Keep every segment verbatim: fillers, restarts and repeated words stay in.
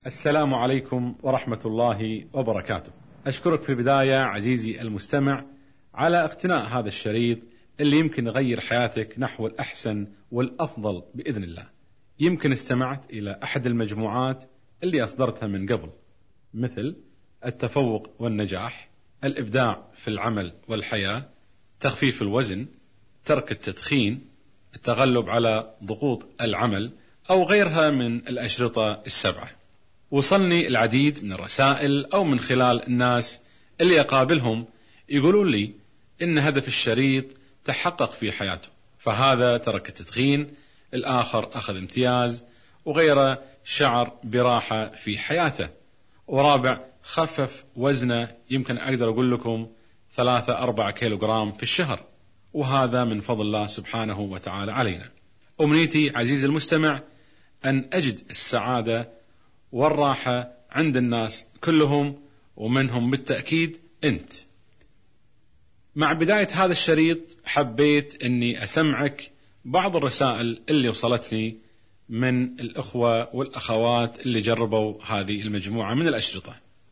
السلام عليكم ورحمة الله وبركاته. أشكرك في البداية عزيزي المستمع على اقتناء هذا الشريط اللي يمكن يغير حياتك نحو الأحسن والأفضل بإذن الله. يمكن استمعت إلى أحد المجموعات اللي أصدرتها من قبل، مثل التفوق والنجاح، الإبداع في العمل والحياة، تخفيف الوزن، ترك التدخين، التغلب على ضغوط العمل، أو غيرها من الأشرطة السبعة. وصلني العديد من الرسائل أو من خلال الناس اللي أقابلهم يقولون لي إن هدف الشريط تحقق في حياته، فهذا ترك التدخين، الآخر أخذ امتياز، وغيره شعر براحة في حياته، ورابع خفف وزنه يمكن أقدر أقول لكم ثلاثة أربعة كيلوغرام في الشهر، وهذا من فضل الله سبحانه وتعالى علينا. أمنيتي عزيزي المستمع أن أجد السعادة والراحة عند الناس كلهم، ومنهم بالتأكيد أنت. مع بداية هذا الشريط حبيت أني أسمعك بعض الرسائل اللي وصلتني من الأخوة والأخوات اللي جربوا هذه المجموعة من الأشرطة.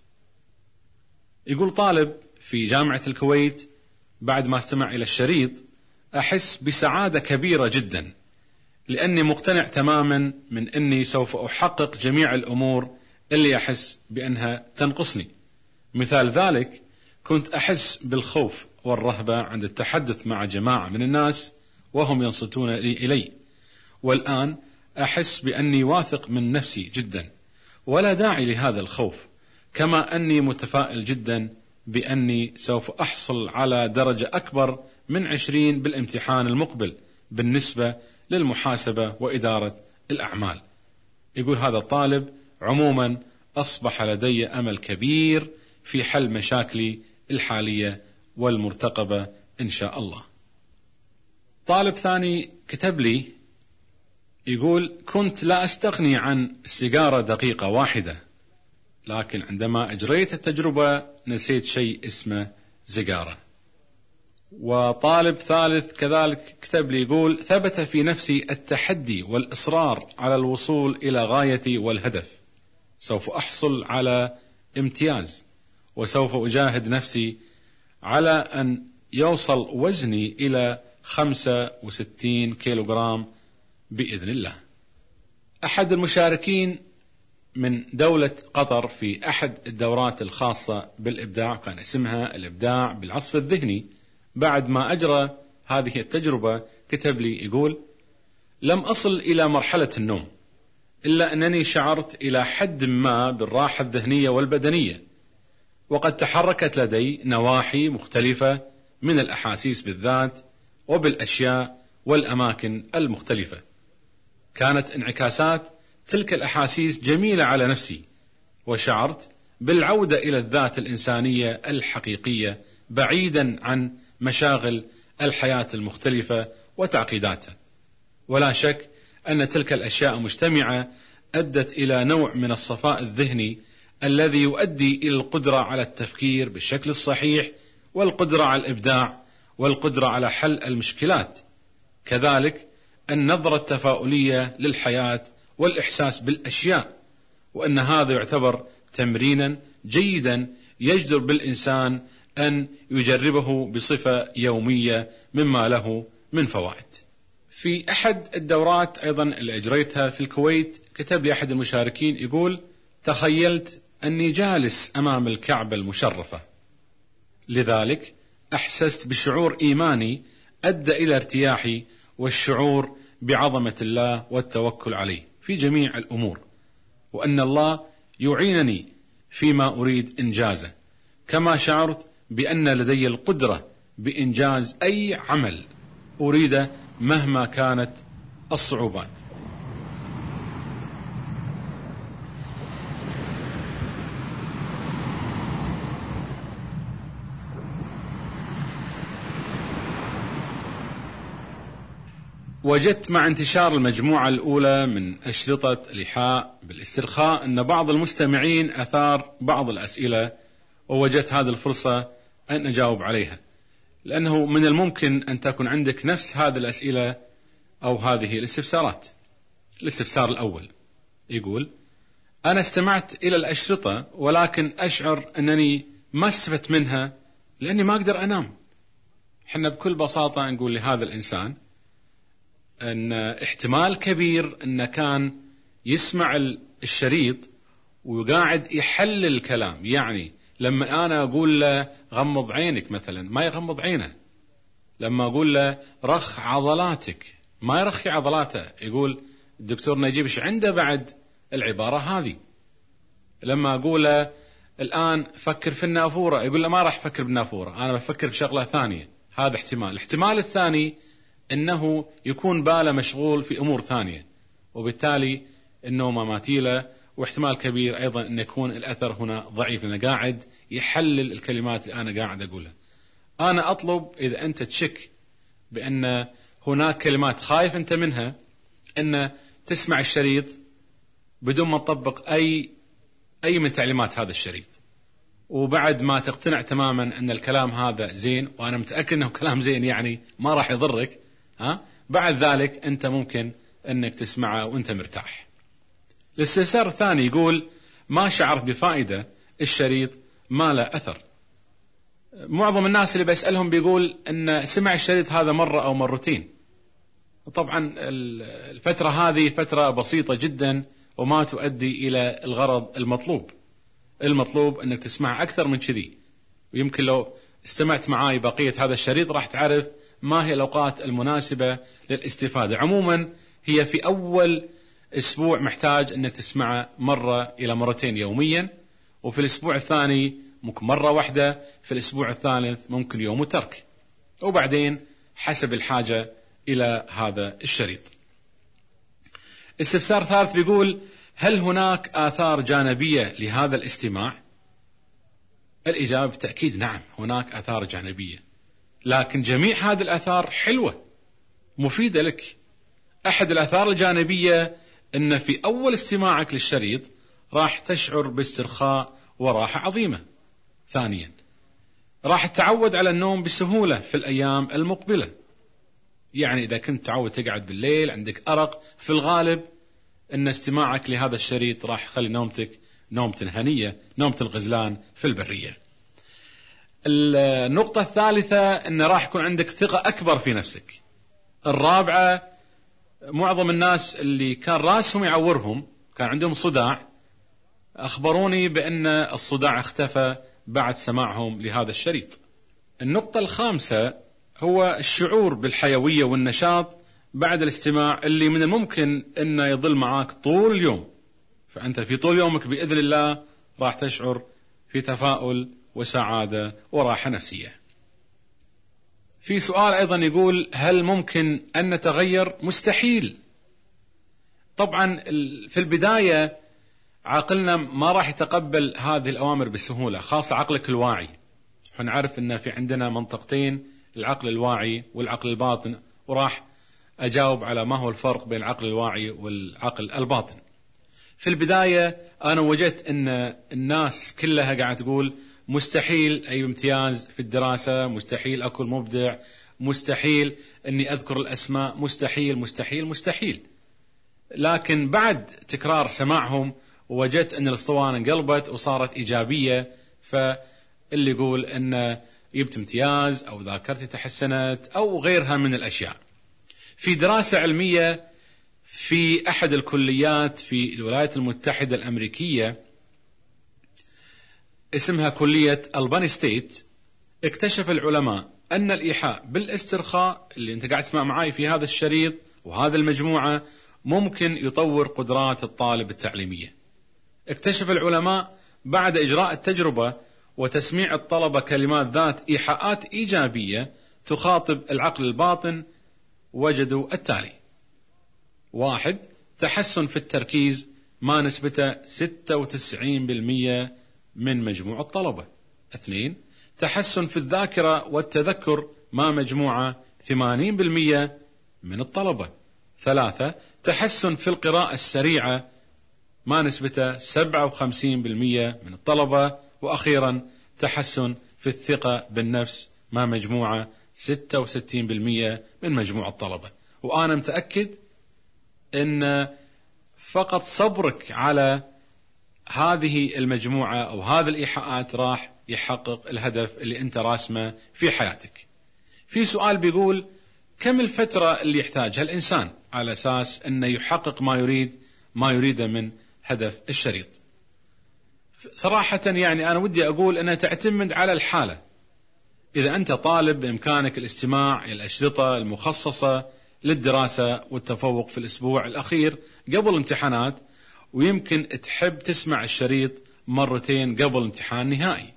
يقول طالب في جامعة الكويت: بعد ما استمع إلى الشريط أحس بسعادة كبيرة جدا، لأني مقتنع تماما من أني سوف أحقق جميع الأمور اللي أحس بأنها تنقصني. مثال ذلك، كنت أحس بالخوف والرهبة عند التحدث مع جماعة من الناس وهم ينصتون إلي، والآن أحس بأني واثق من نفسي جدا ولا داعي لهذا الخوف، كما أني متفائل جدا بأني سوف أحصل على درجة أكبر من عشرين بالامتحان المقبل بالنسبة للمحاسبة وإدارة الأعمال. يقول هذا الطالب: عموما أصبح لدي أمل كبير في حل مشاكلي الحالية والمرتقبة إن شاء الله. طالب ثاني كتب لي يقول: كنت لا أستغني عن السيجارة دقيقة واحدة، لكن عندما أجريت التجربة نسيت شيء اسمه سيجارة. وطالب ثالث كذلك كتب لي يقول: ثبت في نفسي التحدي والإصرار على الوصول إلى غايتي والهدف، سوف أحصل على امتياز، وسوف أجاهد نفسي على أن يوصل وزني إلى خمسة وستين كيلوغرام بإذن الله. أحد المشاركين من دولة قطر في أحد الدورات الخاصة بالإبداع، كان اسمها الإبداع بالعصف الذهني، بعد ما أجرى هذه التجربة كتب لي يقول: لم أصل إلى مرحلة النوم، إلا أنني شعرت إلى حد ما بالراحة الذهنية والبدنية، وقد تحركت لدي نواحي مختلفة من الأحاسيس بالذات وبالأشياء والأماكن المختلفة. كانت انعكاسات تلك الأحاسيس جميلة على نفسي، وشعرت بالعودة إلى الذات الإنسانية الحقيقية بعيدا عن مشاغل الحياة المختلفة وتعقيداتها. ولا شك أن تلك الأشياء مجتمعة أدت إلى نوع من الصفاء الذهني الذي يؤدي إلى القدرة على التفكير بالشكل الصحيح، والقدرة على الإبداع، والقدرة على حل المشكلات، كذلك النظرة التفاؤلية للحياة والإحساس بالأشياء، وأن هذا يعتبر تمرينا جيدا يجدر بالإنسان أن يجربه بصفة يومية مما له من فوائد. في أحد الدورات أيضا اللي أجريتها في الكويت كتب لي أحد المشاركين يقول: تخيلت أني جالس أمام الكعبة المشرفة، لذلك أحسست بشعور إيماني أدى إلى ارتياحي والشعور بعظمة الله والتوكل عليه في جميع الأمور، وأن الله يعينني فيما أريد إنجازه، كما شعرت بأن لدي القدرة بإنجاز أي عمل أريده مهما كانت الصعوبات. وجدت مع انتشار المجموعة الأولى من أشرطة الإيحاء بالاسترخاء أن بعض المستمعين أثار بعض الأسئلة، ووجدت هذه الفرصة أن أجاوب عليها، لأنه من الممكن أن تكون عندك نفس هذه الأسئلة أو هذه الاستفسارات. الاستفسار الأول يقول: أنا استمعت إلى الأشرطة ولكن أشعر أنني ما استفدت منها لأني ما أقدر أنام. حنا بكل بساطة نقول لهذا الإنسان أن احتمال كبير أنه كان يسمع الشريط وقاعد يحلل الكلام. يعني لما أنا أقول له غمض عينك مثلا ما يغمض عينه، لما أقول له رخ عضلاتك ما يرخي عضلاته، يقول الدكتور نجيب إيش عنده بعد العبارة هذه. لما أقول له الآن فكر في النافورة يقول له ما راح أفكر بالنافورة، أنا بفكر بشغلة ثانية. هذا احتمال. الاحتمال الثاني أنه يكون باله مشغول في أمور ثانية وبالتالي النوم ماتيله، واحتمال كبير أيضا أن يكون الأثر هنا ضعيف لأنه قاعد يحلل الكلمات اللي أنا قاعد أقولها. أنا أطلب إذا أنت تشك بأن هناك كلمات خايف أنت منها أن تسمع الشريط بدون ما تطبق أي أي من تعليمات هذا الشريط، وبعد ما تقتنع تماما أن الكلام هذا زين، وأنا متأكد أنه كلام زين يعني ما راح يضرك، ها بعد ذلك أنت ممكن أنك تسمعه وأنت مرتاح. الاستفسار الثاني يقول ما شعرت بفائدة الشريط ما له أثر. معظم الناس اللي بسألهم بيقول أن سمع الشريط هذا مرة أو مرتين. طبعا الفترة هذه فترة بسيطة جدا وما تؤدي إلى الغرض المطلوب. المطلوب أنك تسمع أكثر من كذي، ويمكن لو استمعت معاي بقية هذا الشريط راح تعرف ما هي الأوقات المناسبة للاستفادة. عموما هي في أول أسبوع محتاج أنك تسمعه مرة إلى مرتين يوميا، وفي الأسبوع الثاني ممكن مرة واحدة، في الأسبوع الثالث ممكن يوم وترك، وبعدين حسب الحاجة إلى هذا الشريط. استفسار ثالث بيقول هل هناك آثار جانبية لهذا الاستماع؟ الإجابة بالتأكيد نعم، هناك آثار جانبية، لكن جميع هذه الآثار حلوة مفيدة لك. أحد الآثار الجانبية أن في أول استماعك للشريط راح تشعر باسترخاء وراحة عظيمة. ثانيا راح تتعود على النوم بسهولة في الأيام المقبلة. يعني إذا كنت تعود تقعد بالليل عندك أرق، في الغالب أن استماعك لهذا الشريط راح يخلي نومتك نومة هنية، نومة الغزلان في البرية. النقطة الثالثة أن راح يكون عندك ثقة أكبر في نفسك. الرابعة معظم الناس اللي كان راسهم يعورهم كان عندهم صداع أخبروني بأن الصداع اختفى بعد سماعهم لهذا الشريط. النقطة الخامسة هو الشعور بالحيوية والنشاط بعد الاستماع اللي من الممكن أنه يظل معاك طول اليوم. فأنت في طول يومك بإذن الله راح تشعر في تفاؤل وسعادة وراحة نفسية. في سؤال أيضا يقول هل ممكن أن نتغير؟ مستحيل. طبعا في البداية عقلنا ما راح يتقبل هذه الأوامر بسهولة، خاصة عقلك الواعي. نعرف أن في عندنا منطقتين، العقل الواعي والعقل الباطن، وراح أجاوب على ما هو الفرق بين العقل الواعي والعقل الباطن. في البداية أنا وجدت أن الناس كلها قاعد تقول مستحيل أي امتياز في الدراسة، مستحيل أكون مبدع، مستحيل أني أذكر الأسماء، مستحيل مستحيل مستحيل. لكن بعد تكرار سماعهم وجدت أن الأسطوانة انقلبت وصارت إيجابية. فاللي يقول أن جبت امتياز أو ذاكرتي تحسنت أو غيرها من الأشياء. في دراسة علمية في أحد الكليات في الولايات المتحدة الأمريكية اسمها كلية ألباني ستيت، اكتشف العلماء أن الإيحاء بالاسترخاء اللي أنت قاعد تسمع معاي في هذا الشريط وهذا المجموعة ممكن يطور قدرات الطالب التعليمية. اكتشف العلماء بعد إجراء التجربة وتسميع الطلبة كلمات ذات إيحاءات إيجابية تخاطب العقل الباطن، وجدوا التالي: واحد، تحسن في التركيز ما نسبته ستة وتسعين بالمئة من مجموع الطلبة. اثنين، تحسن في الذاكرة والتذكر ما مجموعة ثمانين بالمئة من الطلبة. ثلاثة، تحسن في القراءة السريعة ما نسبته سبعة وخمسين بالمئة من الطلبة. وأخيرا تحسن في الثقة بالنفس ما مجموعة ستة وستين بالمئة من مجموع الطلبة. وأنا متأكد أن فقط صبرك على هذه المجموعة أو هذه الإيحاءات راح يحقق الهدف اللي أنت راسمه في حياتك. في سؤال بيقول كم الفترة اللي يحتاجها الإنسان على أساس أنه يحقق ما يريد ما يريده من هدف الشريط؟ صراحة يعني أنا ودي أقول أنها تعتمد على الحالة. إذا أنت طالب بإمكانك الاستماع إلى الأشرطة المخصصة للدراسة والتفوق في الأسبوع الأخير قبل الامتحانات، ويمكن تحب تسمع الشريط مرتين قبل امتحان نهائي.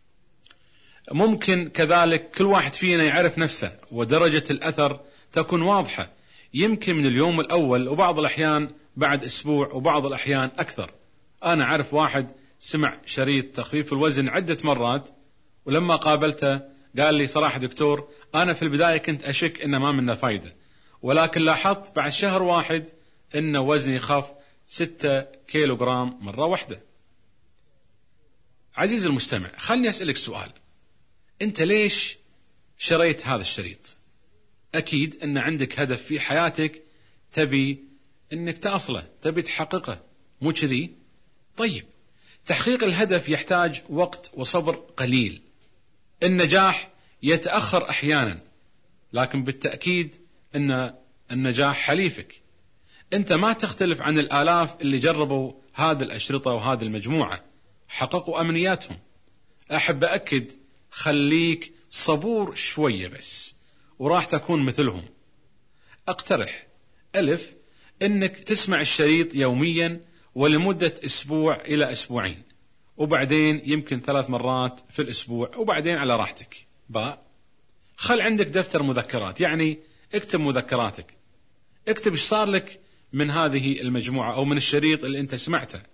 ممكن كذلك كل واحد فينا يعرف نفسه ودرجة الأثر تكون واضحة، يمكن من اليوم الأول وبعض الأحيان بعد أسبوع وبعض الأحيان أكثر. أنا أعرف واحد سمع شريط تخفيف الوزن عدة مرات، ولما قابلته قال لي صراحة دكتور أنا في البداية كنت أشك إنه ما منه فايدة، ولكن لاحظت بعد شهر واحد إن وزني خف ستة كيلوغرام مرة واحدة. عزيزي المستمع، خلني أسألك سؤال، أنت ليش شريت هذا الشريط؟ أكيد أن عندك هدف في حياتك تبي أنك تصله، تبي تحققه، مو كذي؟ طيب، تحقيق الهدف يحتاج وقت وصبر قليل. النجاح يتأخر أحيانا، لكن بالتأكيد أن النجاح حليفك. أنت ما تختلف عن الآلاف اللي جربوا هذه الأشرطة وهذه المجموعة، حققوا أمنياتهم. أحب أكد، خليك صبور شوية بس وراح تكون مثلهم. أقترح ألف أنك تسمع الشريط يوميا ولمدة أسبوع إلى أسبوعين، وبعدين يمكن ثلاث مرات في الأسبوع، وبعدين على راحتك. باء، خل عندك دفتر مذكرات، يعني اكتب مذكراتك، اكتب ايش صار لك من هذه المجموعة أو من الشريط اللي أنت سمعته،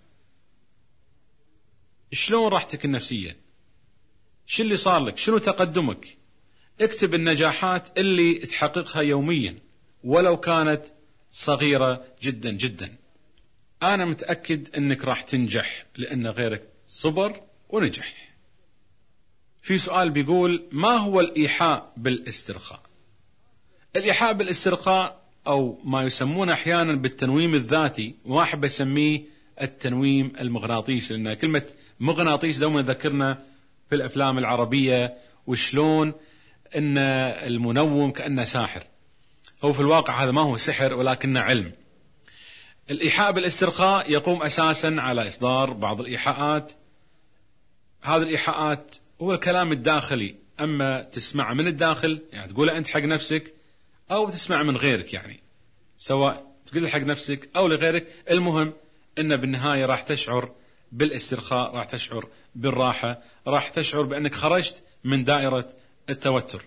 شلون راحتك النفسية، شو اللي صار لك، شنو تقدمك. اكتب النجاحات اللي تحققها يوميا ولو كانت صغيرة جدا جدا. أنا متأكد أنك راح تنجح لأن غيرك صبر ونجح. في سؤال بيقول ما هو الإيحاء بالاسترخاء؟ الإيحاء بالاسترخاء أو ما يسمونه أحيانا بالتنويم الذاتي، وما أحب أسميه التنويم المغناطيسي، لأن كلمة مغناطيس دوما ذكرنا في الأفلام العربية وشلون أن المنوم كأنه ساحر. هو في الواقع هذا ما هو سحر ولكنه علم. الإيحاء بالاسترخاء يقوم أساسا على إصدار بعض الإيحاءات. هذه الإيحاءات هو الكلام الداخلي، أما تسمع من الداخل يعني تقول أنت حق نفسك أو تسمع من غيرك، يعني سواء تقول حق نفسك أو لغيرك، المهم أن بالنهاية راح تشعر بالاسترخاء، راح تشعر بالراحة، راح تشعر بأنك خرجت من دائرة التوتر.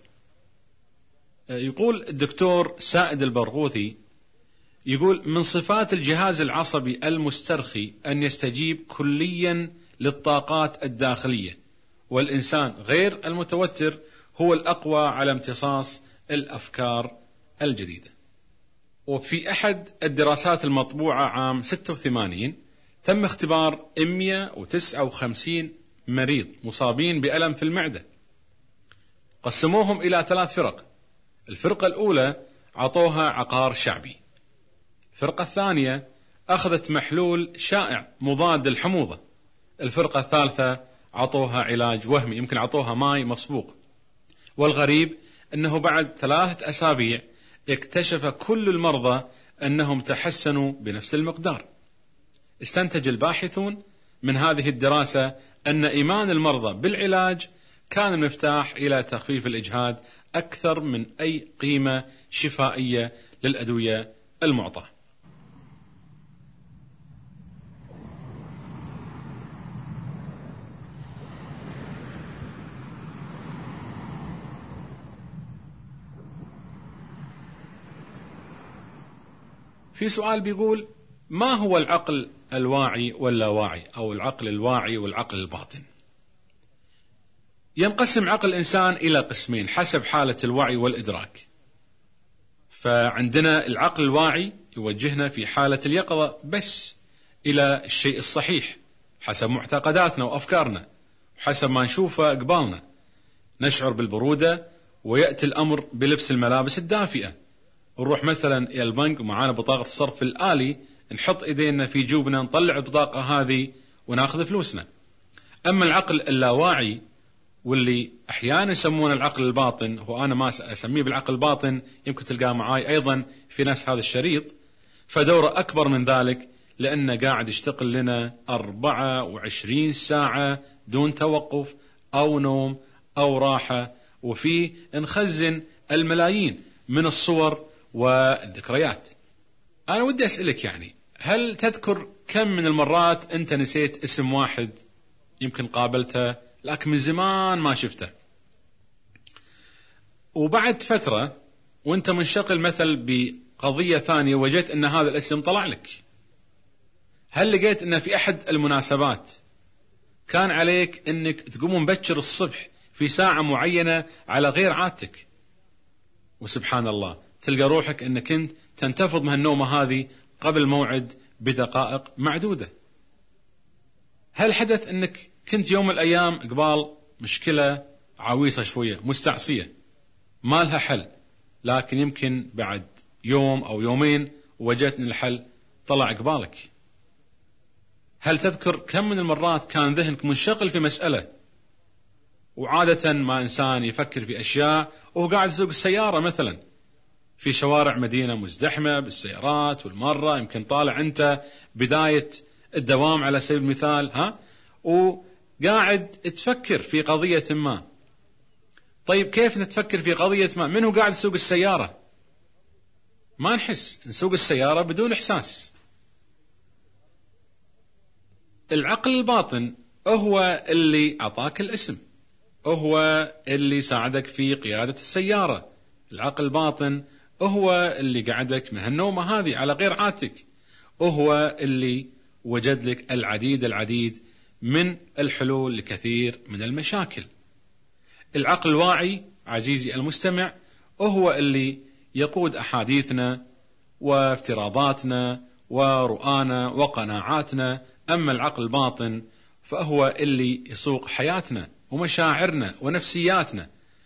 يقول الدكتور سائد البرغوثي، يقول من صفات الجهاز العصبي المسترخي أن يستجيب كليا للطاقات الداخلية، والإنسان غير المتوتر هو الأقوى على امتصاص الأفكار الجديدة. وفي أحد الدراسات المطبوعة عام ستة وثمانين تم اختبار مئة وتسعة وخمسين مريض مصابين بألم في المعدة، قسموهم إلى ثلاث فرق. الفرقة الأولى عطوها عقار شعبي، الفرقة الثانية أخذت محلول شائع مضاد للحموضة، الفرقة الثالثة عطوها علاج وهمي، يمكن عطوها ماء مسبوق. والغريب أنه بعد ثلاثة أسابيع اكتشف كل المرضى أنهم تحسنوا بنفس المقدار. استنتج الباحثون من هذه الدراسة أن إيمان المرضى بالعلاج كان المفتاح إلى تخفيف الإجهاد أكثر من أي قيمة شفائية للأدوية المعطاة. في سؤال بيقول ما هو العقل الواعي واللاواعي، أو العقل الواعي والعقل الباطن؟ ينقسم عقل الإنسان إلى قسمين حسب حالة الوعي والإدراك. فعندنا العقل الواعي يوجهنا في حالة اليقظة بس إلى الشيء الصحيح حسب معتقداتنا وأفكارنا، وحسب ما نشوفه قبالنا. نشعر بالبرودة ويأتي الأمر بلبس الملابس الدافئة، ونروح مثلا إلى البنك ومعانا بطاقة الصرف الآلي، نحط إيدينا في جوبنا، نطلع البطاقة هذه وناخذ فلوسنا. أما العقل اللاواعي واللي أحيانا يسمونه العقل الباطن، هو أنا ما أسميه بالعقل الباطن، يمكن تلقاه معاي أيضا في نفس هذا الشريط، فدوره أكبر من ذلك، لأنه قاعد يشتغل لنا أربعة وعشرين ساعة دون توقف أو نوم أو راحة، وفيه نخزن الملايين من الصور والذكريات. أنا ودي أسألك، يعني هل تذكر كم من المرات أنت نسيت اسم واحد يمكن قابلته لكن من زمان ما شفته، وبعد فترة وانت منشغل مثل بقضية ثانية وجدت ان هذا الاسم طلع لك؟ هل لقيت ان في احد المناسبات كان عليك انك تقوم مبكر الصبح في ساعة معينة على غير عادتك، وسبحان الله تلقى روحك انك انت تنتفض من النومة هذه قبل موعد بدقائق معدودة؟ هل حدث انك كنت يوم من الأيام قبال مشكلة عويصة شوية مستعصية ما لها حل، لكن يمكن بعد يوم أو يومين وجدت أن الحل طلع قبالك؟ هل تذكر كم من المرات كان ذهنك منشغل في مسألة، وعادة ما إنسان يفكر في أشياء وهو قاعد يسوق السيارة مثلا في شوارع مدينة مزدحمة بالسيارات والمرة، يمكن طالع أنت بداية الدوام على سبيل المثال، ها، وقاعد تفكر في قضية ما. طيب كيف نتفكر في قضية ما؟ من هو قاعد يسوق السيارة؟ ما نحس، نسوق السيارة بدون إحساس. العقل الباطن هو اللي أعطاك الاسم، هو اللي ساعدك في قيادة السيارة. العقل الباطن هو اللي قعدك من هالنومة هذه على غير عادتك، وهو اللي وجد لك العديد العديد من الحلول لكثير من المشاكل. العقل الواعي عزيزي المستمع هو اللي يقود أحاديثنا وافتراضاتنا ورؤانا وقناعاتنا. أما العقل الباطن فهو اللي يسوق حياتنا ومشاعرنا ونفسياتنا.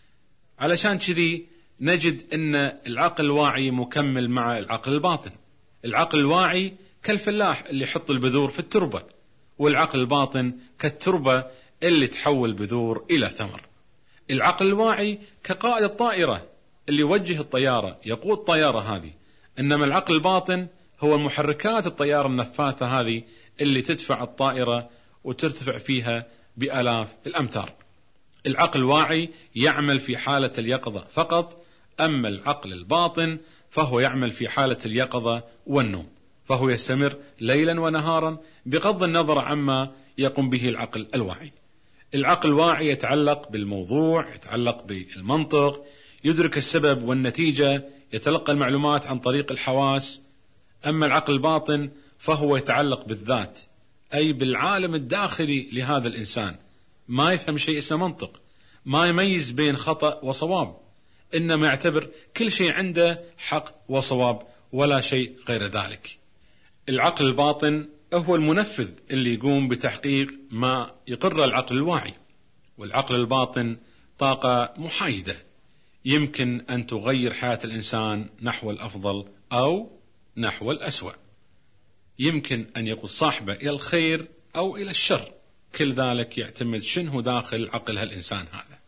علشان كذي نجد أن العقل الواعي مكمل مع العقل الباطن. العقل الواعي كالفلاح اللي يحط البذور في التربة، والعقل الباطن كالتربة اللي تحول بذور إلى ثمر. العقل الواعي كقائد الطائرة اللي يوجه الطيارة، يقود الطيارة هذه، إنما العقل الباطن هو محركات الطيارة النفاثة هذه اللي تدفع الطائرة وترتفع فيها بآلاف الأمتار. العقل الواعي يعمل في حالة اليقظة فقط، أما العقل الباطن فهو يعمل في حالة اليقظة والنوم، فهو يستمر ليلا ونهارا بغض النظر عما يقوم به العقل الواعي. العقل الواعي يتعلق بالموضوع، يتعلق بالمنطق، يدرك السبب والنتيجة، يتلقى المعلومات عن طريق الحواس. أما العقل الباطن فهو يتعلق بالذات، أي بالعالم الداخلي لهذا الإنسان. ما يفهم شيء اسمه منطق، ما يميز بين خطأ وصواب، إنما يعتبر كل شيء عنده حق وصواب ولا شيء غير ذلك. العقل الباطن هو المنفذ اللي يقوم بتحقيق ما يقر العقل الواعي. والعقل الباطن طاقة محايدة يمكن أن تغير حياة الإنسان نحو الأفضل أو نحو الأسوأ، يمكن أن يقود صاحبه إلى الخير أو إلى الشر، كل ذلك يعتمد شنو داخل عقل هالإنسان هذا.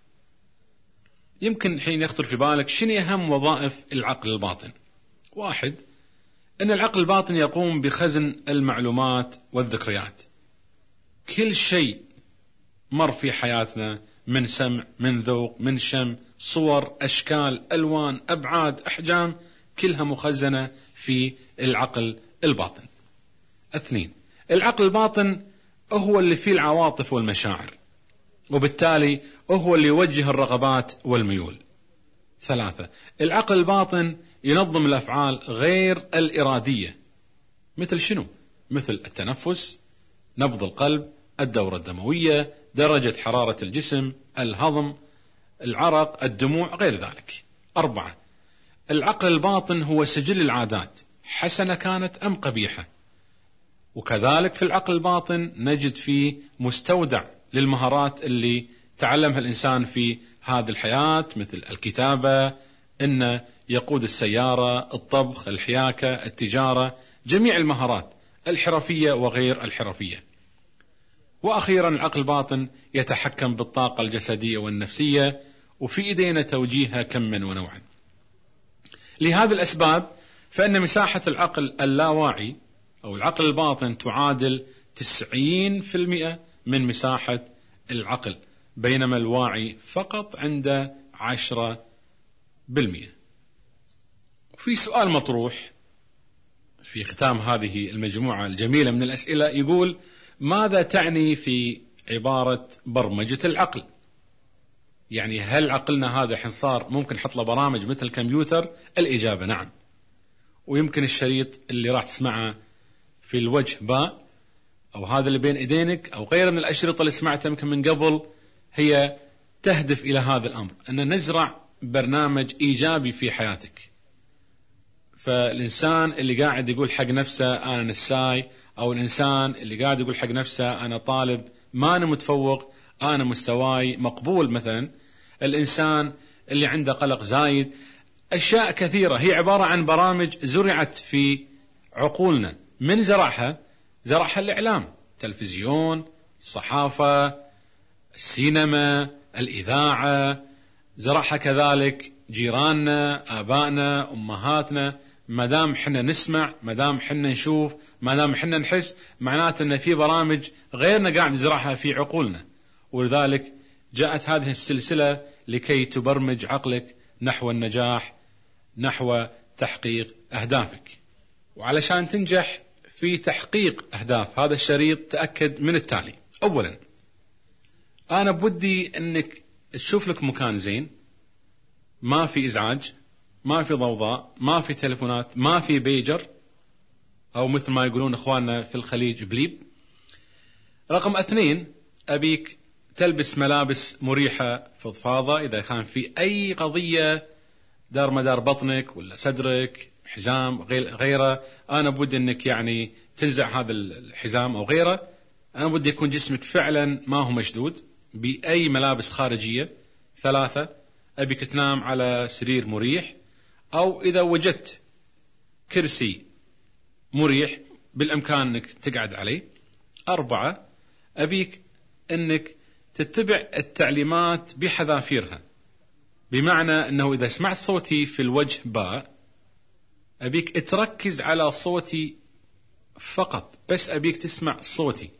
يمكن حين يخطر في بالك شنو أهم وظائف العقل الباطن. واحد، أن العقل الباطن يقوم بخزن المعلومات والذكريات. كل شيء مر في حياتنا من سمع، من ذوق، من شم، صور، أشكال، ألوان، أبعاد، أحجام، كلها مخزنة في العقل الباطن. اثنين، العقل الباطن هو اللي فيه العواطف والمشاعر، وبالتالي هو اللي يوجه الرغبات والميول. ثلاثة، العقل الباطن ينظم الأفعال غير الإرادية. مثل شنو؟ مثل التنفس، نبض القلب، الدورة الدموية، درجة حرارة الجسم، الهضم، العرق، الدموع، غير ذلك. أربعة، العقل الباطن هو سجل العادات، حسنة كانت أم قبيحة. وكذلك في العقل الباطن نجد فيه مستودع للمهارات اللي تعلمها الإنسان في هذه الحياة، مثل الكتابة، إنه يقود السيارة، الطبخ، الحياكة، التجارة، جميع المهارات الحرفية وغير الحرفية. وأخيرا العقل الباطن يتحكم بالطاقة الجسدية والنفسية، وفي إيدينا توجيهها كما ونوعا. لهذه الأسباب فإن مساحة العقل اللاواعي أو العقل الباطن تعادل تسعين بالمئة من مساحة العقل، بينما الواعي فقط عند عشرة بالمئة. في سؤال مطروح في ختام هذه المجموعة الجميلة من الأسئلة يقول: ماذا تعني في عبارة برمجة العقل؟ يعني هل عقلنا هذا الحين صار ممكن نحط له برامج مثل الكمبيوتر؟ الإجابة نعم. ويمكن الشريط اللي راح تسمعه في الوجه باء أو هذا اللي بين إيدينك أو غيره من الأشرطة اللي سمعتها يمكن من قبل هي تهدف إلى هذا الأمر، أن نزرع برنامج إيجابي في حياتك. فالإنسان اللي قاعد يقول حق نفسه أنا نساي، أو الإنسان اللي قاعد يقول حق نفسه أنا طالب ما أنا متفوق، أنا مستواي مقبول مثلا، الإنسان اللي عنده قلق زايد، أشياء كثيرة هي عبارة عن برامج زرعت في عقولنا. من زرعها؟ زرعها الإعلام، التلفزيون، الصحافة، السينما، الإذاعة، زرعها كذلك جيراننا، آبائنا، أمهاتنا. ما دام حنا نسمع، ما دام حنا نشوف، ما دام حنا نحس، معناته أن في برامج غيرنا قاعد يزرعها في عقولنا. ولذلك جاءت هذه السلسلة لكي تبرمج عقلك نحو النجاح، نحو تحقيق أهدافك. وعلشان تنجح في تحقيق أهداف هذا الشريط تأكد من التالي: أولا، أنا بودي أنك تشوف لك مكان زين، ما في إزعاج، ما في ضوضاء، ما في تلفونات، ما في بيجر أو مثل ما يقولون إخواننا في الخليج بليب. رقم اثنين، أبيك تلبس ملابس مريحة فضفاضة، إذا كان في أي قضية دار مدار بطنك ولا صدرك، حزام غيره، أنا بودي أنك يعني تنزع هذا الحزام أو غيره. أنا بودي يكون جسمك فعلا ما هو مشدود بأي ملابس خارجية. ثلاثة، أبيك تنام على سرير مريح، أو إذا وجدت كرسي مريح بالإمكان أنك تقعد عليه. أربعة، أبيك أنك تتبع التعليمات بحذافيرها، بمعنى أنه إذا سمعت صوتي في الوجه باء أبيك تركز على صوتي فقط، بس أبيك تسمع صوتي،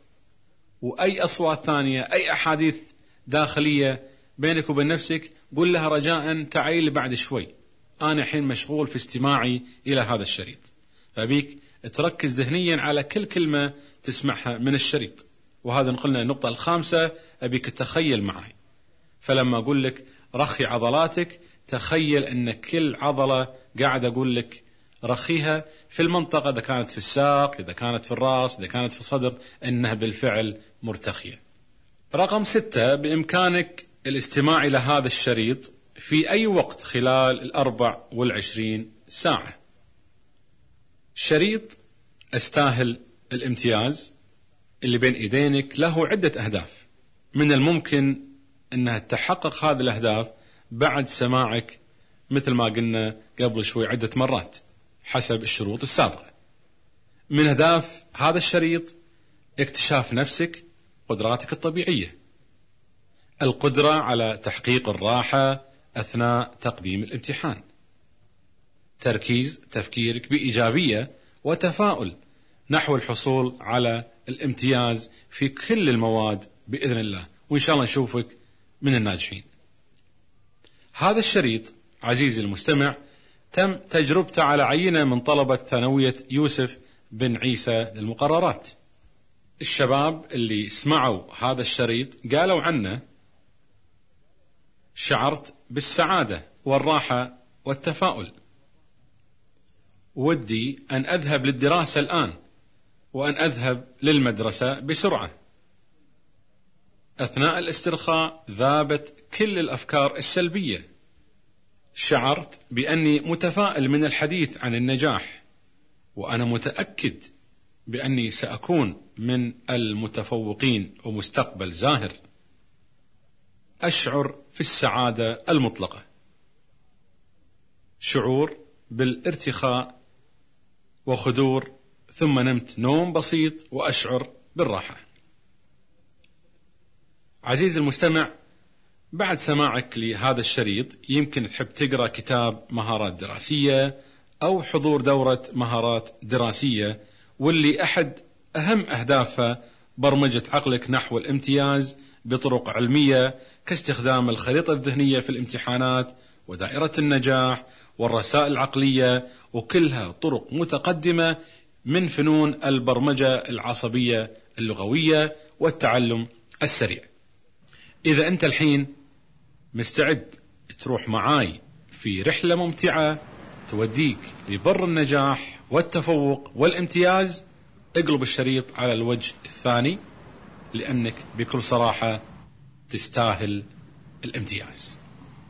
وأي أصوات ثانية، أي أحاديث داخلية بينك وبين نفسك قل لها رجاء تعالي لي بعد شوي، أنا الحين مشغول في استماعي إلى هذا الشريط. فأبيك تركز ذهنيا على كل كلمة تسمعها من الشريط. وهذا نقلنا النقطة الخامسة، أبيك تتخيل معي. فلما أقول لك رخي عضلاتك، تخيل أن كل عضلة قاعد أقول لك رخيها في المنطقة، إذا كانت في الساق، إذا كانت في الرأس، إذا كانت في الصدر، أنها بالفعل مرتخية. رقم ستة، بإمكانك الاستماع إلى هذا الشريط في أي وقت خلال الأربع والعشرين ساعة. شريط أستاهل الامتياز اللي بين إيدينك له عدة أهداف، من الممكن أنها تحقق هذه الأهداف بعد سماعك مثل ما قلنا قبل شوي عدة مرات حسب الشروط السابقة. من أهداف هذا الشريط اكتشاف نفسك، قدراتك الطبيعية، القدرة على تحقيق الراحة أثناء تقديم الامتحان، تركيز تفكيرك بإيجابية وتفاؤل نحو الحصول على الامتياز في كل المواد بإذن الله، وإن شاء الله نشوفك من الناجحين. هذا الشريط عزيزي المستمع تم تجربته على عينة من طلبة ثانوية يوسف بن عيسى للمقررات. الشباب اللي سمعوا هذا الشريط قالوا عنه: شعرت بالسعادة والراحة والتفاؤل، ودي أن أذهب للدراسة الآن وأن أذهب للمدرسة بسرعة. أثناء الاسترخاء ذابت كل الأفكار السلبية، شعرت بأني متفائل من الحديث عن النجاح، وأنا متأكد بأني سأكون من المتفوقين ومستقبل زاهر. أشعر في السعادة المطلقة، شعور بالارتخاء وخدور، ثم نمت نوم بسيط وأشعر بالراحة. عزيزي المستمع، بعد سماعك لهذا الشريط يمكن تحب تقرأ كتاب مهارات دراسية أو حضور دورة مهارات دراسية، واللي أحد أهم أهدافها برمجة عقلك نحو الامتياز بطرق علمية كاستخدام الخريطة الذهنية في الامتحانات ودائرة النجاح والرسائل العقلية، وكلها طرق متقدمة من فنون البرمجة العصبية اللغوية والتعلم السريع. إذا أنت الحين مستعد تروح معاي في رحلة ممتعة توديك لبر النجاح والتفوق والامتياز، اقلب الشريط على الوجه الثاني، لأنك بكل صراحة تستاهل الامتياز.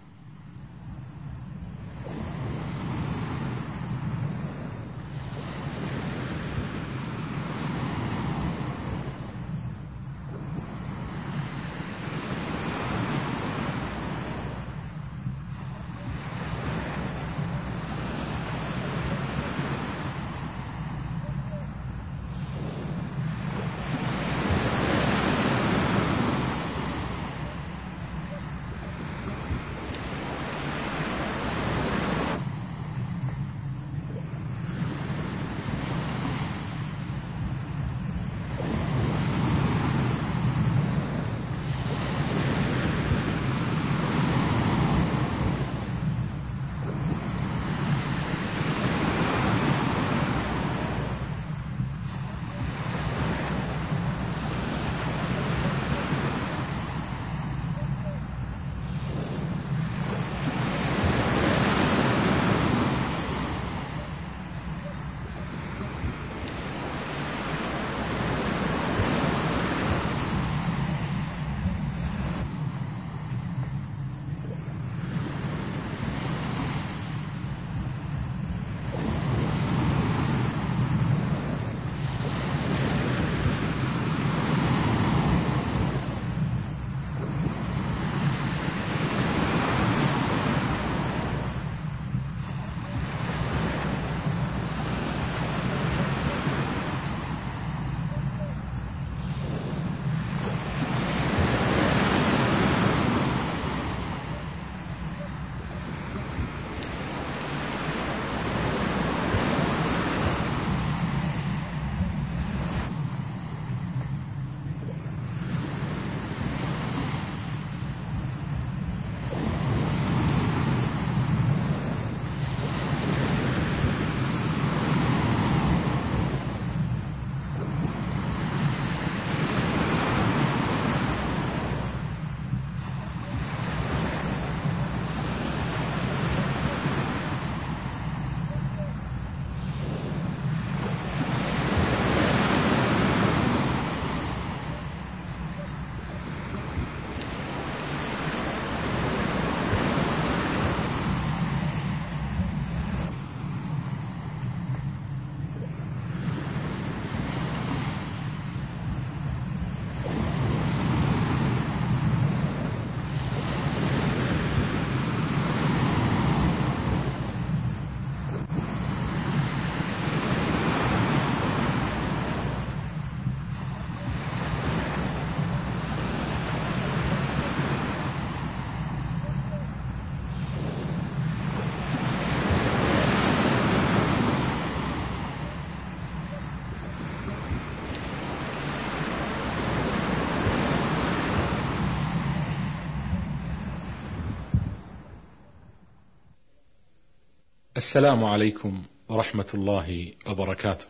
السلام عليكم ورحمة الله وبركاته.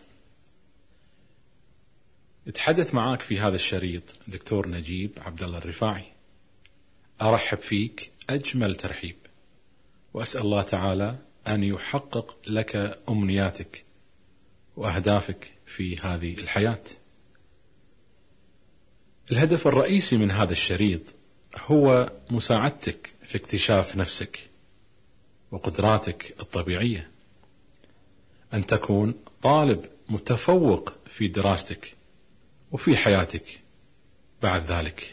اتحدث معاك في هذا الشريط دكتور نجيب عبد الله الرفاعي. أرحب فيك أجمل ترحيب، وأسأل الله تعالى أن يحقق لك أمنياتك وأهدافك في هذه الحياة. الهدف الرئيسي من هذا الشريط هو مساعدتك في اكتشاف نفسك وقدراتك الطبيعية، أن تكون طالب متفوق في دراستك وفي حياتك بعد ذلك.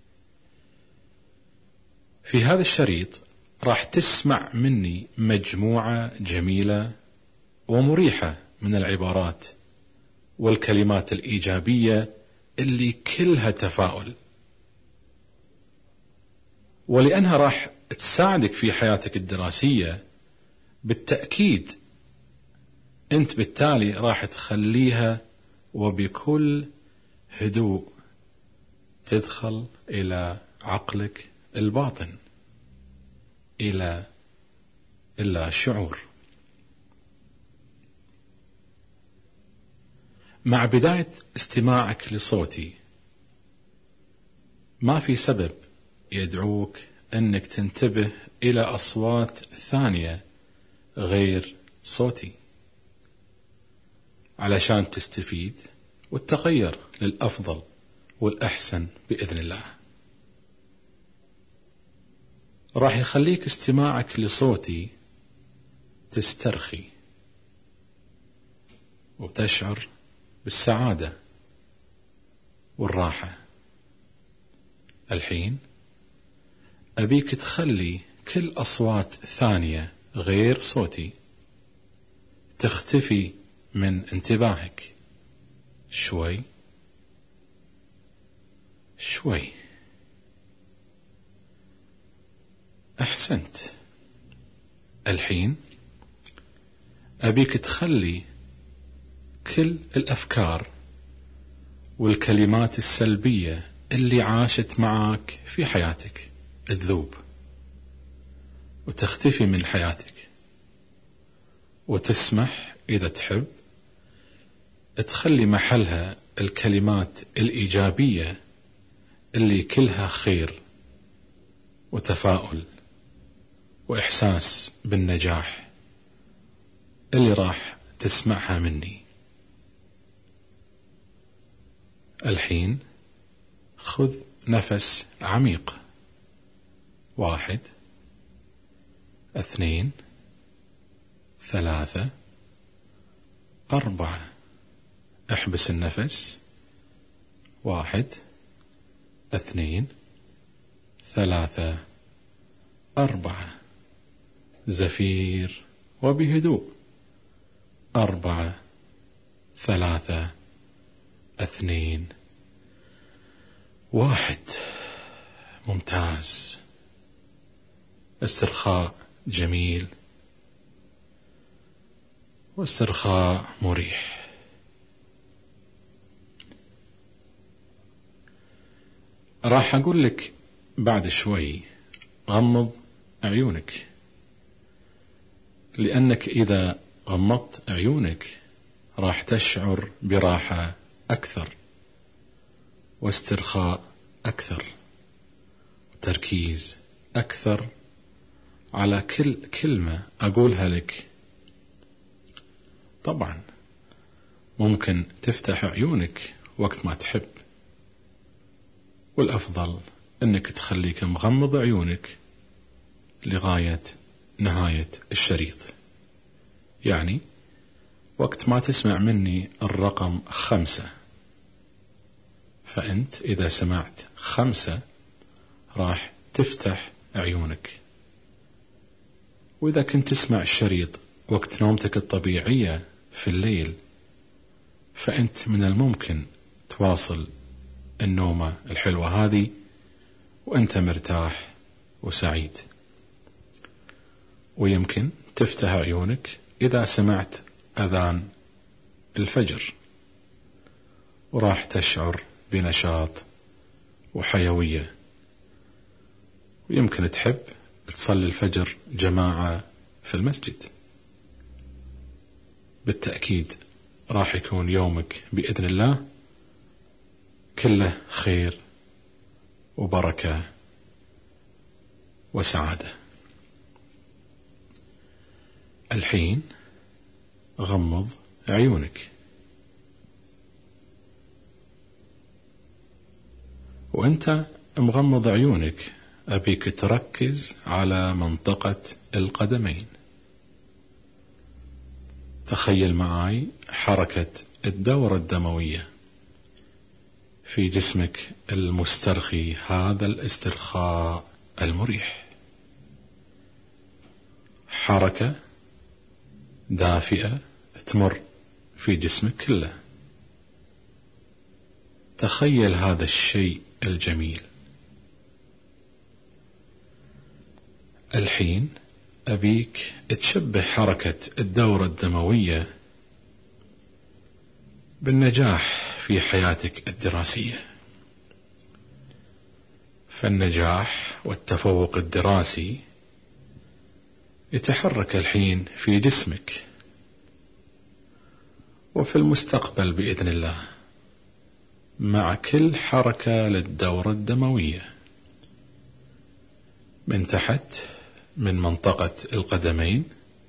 في هذا الشريط راح تسمع مني مجموعة جميلة ومريحة من العبارات والكلمات الإيجابية اللي كلها تفاؤل، ولأنها راح تساعدك في حياتك الدراسية، بالتأكيد أنت بالتالي راح تخليها وبكل هدوء تدخل إلى عقلك الباطن، إلى اللا شعور. مع بداية استماعك لصوتي ما في سبب يدعوك أنك تنتبه إلى أصوات ثانية غير صوتي علشان تستفيد وتتغير للأفضل والأحسن بإذن الله. راح يخليك استماعك لصوتي تسترخي وتشعر بالسعادة والراحة. الحين أبيك تخلي كل أصوات ثانية غير صوتي تختفي من انتباهك شوي شوي. أحسنت. الحين أبيك تخلي كل الأفكار والكلمات السلبية اللي عاشت معك في حياتك تذوب وتختفي من حياتك، وتسمح إذا تحب تخلي محلها الكلمات الإيجابية اللي كلها خير وتفاؤل وإحساس بالنجاح اللي راح تسمعها مني. الحين خذ نفس عميق. واحد، اثنين، ثلاثة، أربعة. احبس النفس. واحد، اثنين، ثلاثة، أربعة. زفير وبهدوء. أربعة، ثلاثة، اثنين، واحد. ممتاز. استرخاء جميل واسترخاء مريح. راح أقول لك بعد شوي غمض عيونك، لأنك إذا غمضت عيونك راح تشعر براحة أكثر واسترخاء أكثر وتركيز أكثر على كل كلمة أقولها لك. طبعا ممكن تفتح عيونك وقت ما تحب، والأفضل أنك تخليك مغمض عيونك لغاية نهاية الشريط. يعني وقت ما تسمع مني الرقم خمسة، فأنت إذا سمعت خمسة راح تفتح عيونك. وإذا كنت تسمع الشريط وقت نومتك الطبيعية في الليل، فأنت من الممكن تواصل النومة الحلوة هذه وأنت مرتاح وسعيد. ويمكن تفتح عيونك إذا سمعت أذان الفجر، وراح تشعر بنشاط وحيوية. ويمكن تحب تصلي الفجر جماعة في المسجد. بالتأكيد راح يكون يومك بإذن الله كله خير وبركة وسعادة. الحين غمض عيونك، وأنت مغمض عيونك أبيك تركز على منطقة القدمين. تخيل معاي حركة الدورة الدموية في جسمك المسترخي، هذا الاسترخاء المريح. حركة دافئة تمر في جسمك كله. تخيل هذا الشيء الجميل. الحين أبيك تشبه حركة الدورة الدموية بالنجاح في حياتك الدراسية. فالنجاح والتفوق الدراسي يتحرك الحين في جسمك، وفي المستقبل بإذن الله مع كل حركة للدورة الدموية من تحت، من منطقة القدمين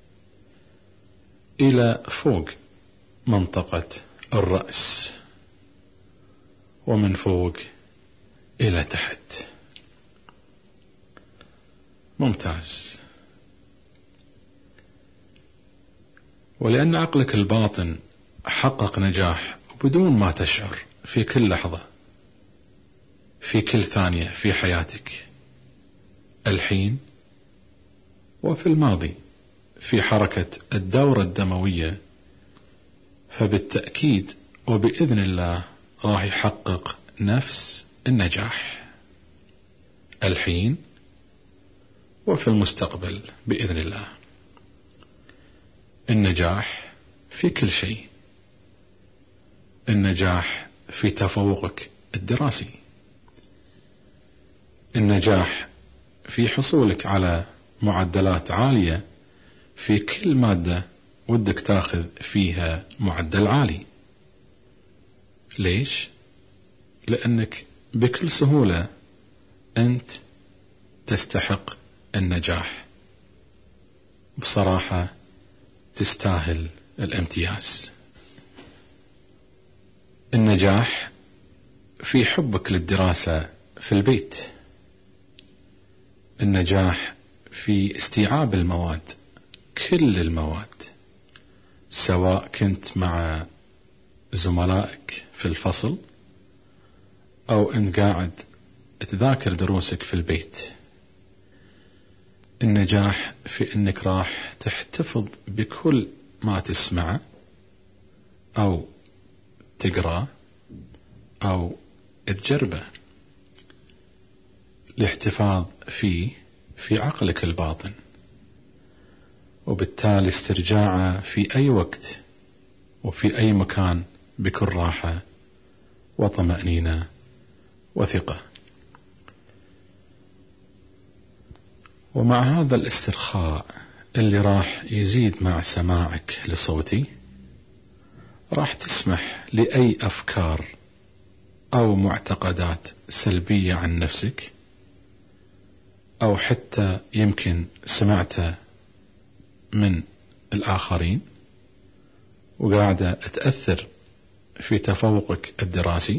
إلى فوق منطقة الرأس، ومن فوق إلى تحت. ممتاز. ولأن عقلك الباطن حقق نجاح بدون ما تشعر في كل لحظة، في كل ثانية في حياتك، الحين وفي الماضي، في حركة الدورة الدموية، فبالتأكيد وبإذن الله راح يحقق نفس النجاح الحين وفي المستقبل بإذن الله. النجاح في كل شيء، النجاح في تفوقك الدراسي، النجاح في حصولك على معدلات عالية في كل مادة ودك تاخذ فيها معدل عالي. ليش؟ لأنك بكل سهولة أنت تستحق النجاح، بصراحة تستاهل الامتياز. النجاح في حبك للدراسة في البيت، النجاح في استيعاب المواد، كل المواد، سواء كنت مع زملائك في الفصل أو أنت قاعد تذاكر دروسك في البيت. النجاح في أنك راح تحتفظ بكل ما تسمعه أو تقرأ أو تجربه، الاحتفاظ فيه في عقلك الباطن، وبالتالي استرجاعه في أي وقت وفي أي مكان بكل راحة وطمأنينة وثقة. ومع هذا الاسترخاء اللي راح يزيد مع سماعك لصوتي، راح تسمح لأي أفكار أو معتقدات سلبية عن نفسك، أو حتى يمكن سمعتها من الآخرين وقاعدة تأثر في تفوقك الدراسي،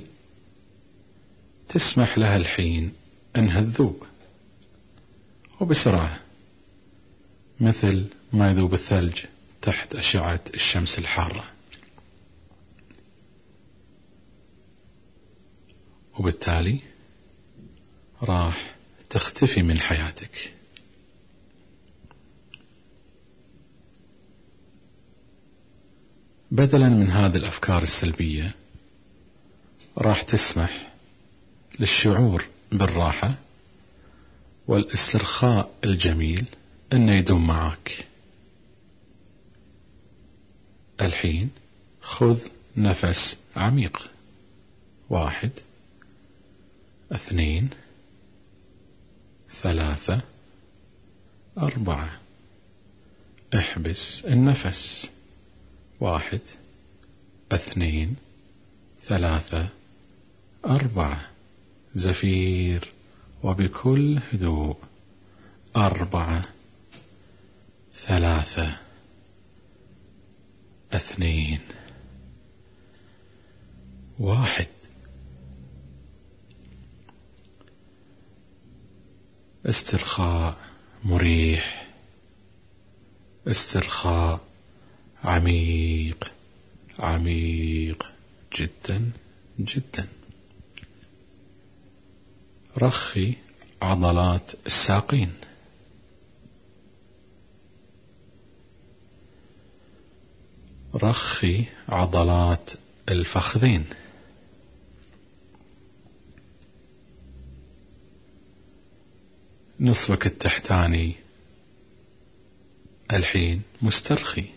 تسمح لها الحين أنها تذوب، وبسرعة مثل ما يذوب الثلج تحت أشعة الشمس الحارة. وبالتالي راح تختفي من حياتك. بدلا من هذه الأفكار السلبية، راح تسمح للشعور بالراحة والاسترخاء الجميل أنه يدوم معك. الحين خذ نفس عميق، واحد، اثنين، ثلاثة، أربعة. احبس النفس، واحد، اثنين، ثلاثة، أربعة. زفير وبكل هدوء، أربعة، ثلاثة، اثنين، واحد. استرخاء مريح، استرخاء عميق عميق جدا جدا. رخي عضلات الساقين، رخي عضلات الفخذين، نصفك التحتاني الحين مسترخي.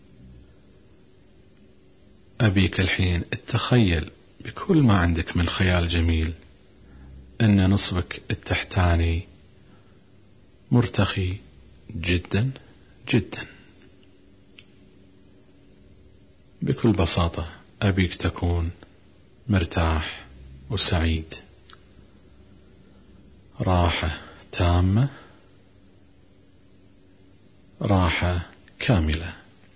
أبيك الحين تتخيل بكل ما عندك من خيال جميل أن نصفك التحتاني مرتخي جدا جدا. بكل بساطة أبيك تكون مرتاح وسعيد، راحة تامة، راحة كاملة.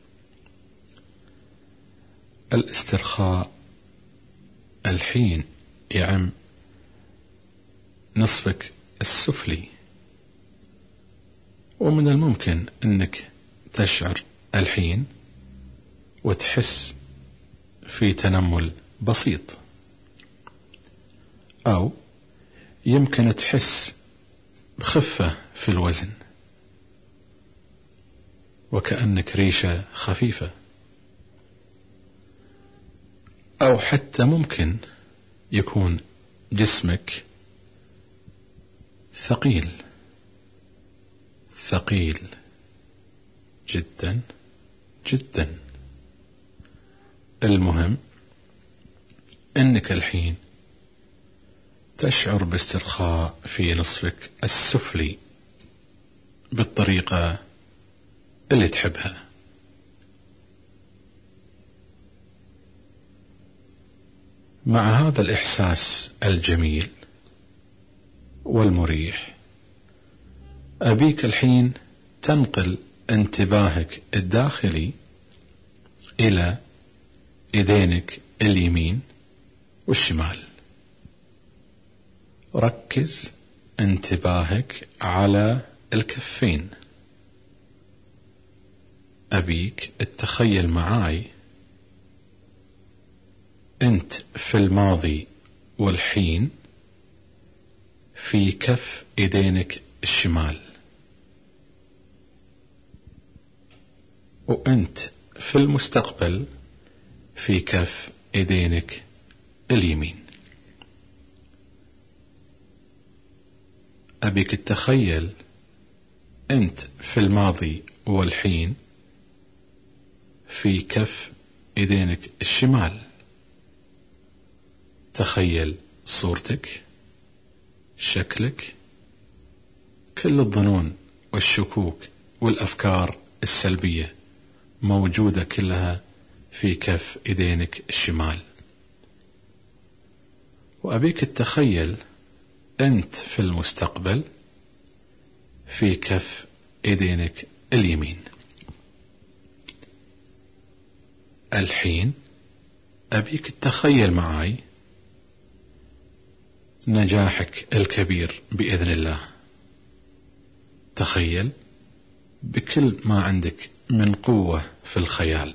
الاسترخاء الحين يعم نصفك السفلي، ومن الممكن أنك تشعر الحين وتحس في تنمل بسيط، أو يمكن تحس بخفة في الوزن وكأنك ريشة خفيفة، أو حتى ممكن يكون جسمك ثقيل ثقيل جدا جدا. المهم أنك الحين تشعر باسترخاء في نصفك السفلي بالطريقة اللي تحبها. مع هذا الإحساس الجميل والمريح، أبيك الحين تنقل انتباهك الداخلي إلى يدينك اليمين والشمال. ركز انتباهك على الكفين. أبيك تتخيل معاي أنت في الماضي والحين في كف يدينك الشمال، وأنت في المستقبل في كف يدينك اليمين. أبيك تتخيل أنت في الماضي والحين في كف يدينك الشمال. تخيل صورتك، شكلك، كل الظنون والشكوك والأفكار السلبية موجودة كلها في كف يدينك الشمال. وأبيك تتخيل أنت في المستقبل في كف يدينك اليمين. الحين أبيك تتخيل معاي نجاحك الكبير بإذن الله. تخيل بكل ما عندك من قوة في الخيال.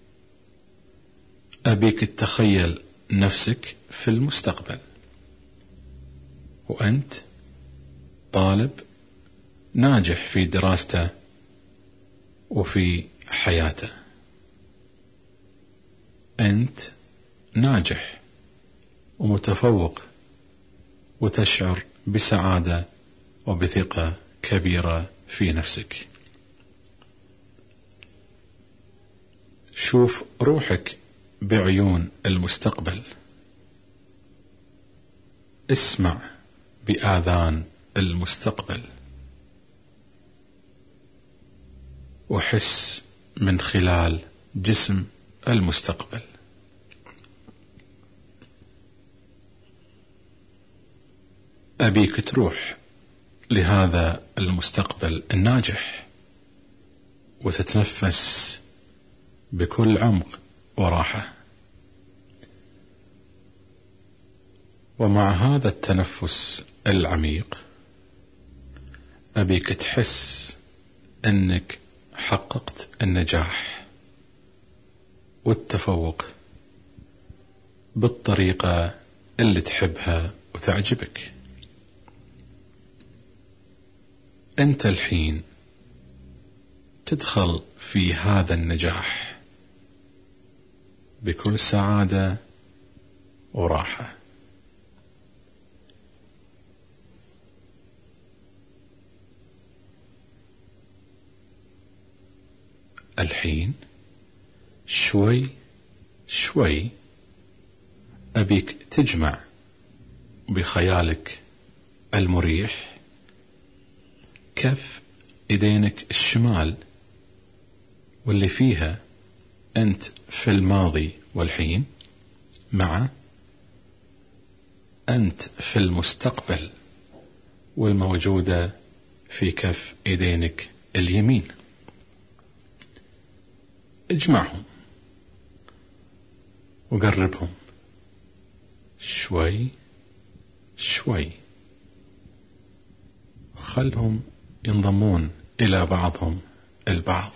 أبيك تتخيل نفسك في المستقبل وأنت طالب ناجح في دراسته وفي حياته. أنت ناجح ومتفوق وتشعر بسعادة وبثقة كبيرة في نفسك. شوف روحك بعيون المستقبل، اسمع بآذان المستقبل، وحس من خلال جسم المستقبل. أبيك تروح لهذا المستقبل الناجح وتتنفس بكل عمق وراحة. ومع هذا التنفس العميق أبيك تحس أنك حققت النجاح والتفوق بالطريقة اللي تحبها وتعجبك. أنت الحين تدخل في هذا النجاح بكل سعادة وراحة. الحين شوي شوي أبيك تجمع بخيالك المريح كف إيدينك الشمال واللي فيها أنت في الماضي والحين مع أنت في المستقبل والموجودة في كف إيدينك اليمين. اجمعهم وقربهم شوي شوي، خلهم ينضمون إلى بعضهم البعض.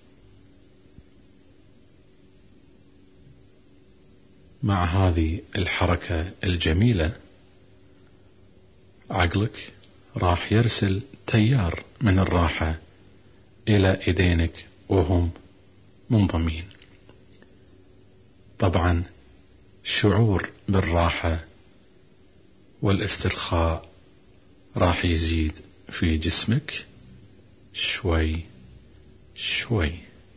مع هذه الحركة الجميلة عقلك راح يرسل تيار من الراحة إلى إيدينك وهم منضمين. طبعا شعور بالراحة والاسترخاء راح يزيد في جسمك شوي شوي.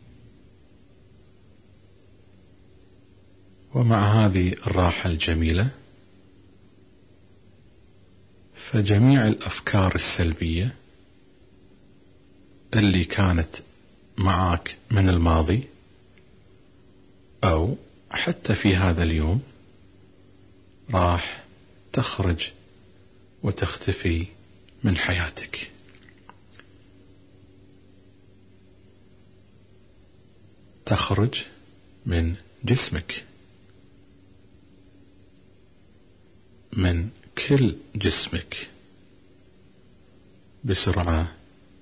ومع هذه الراحة الجميلة فجميع الأفكار السلبية اللي كانت معاك من الماضي أو حتى في هذا اليوم راح تخرج وتختفي من حياتك. تخرج من جسمك، من كل جسمك بسرعة،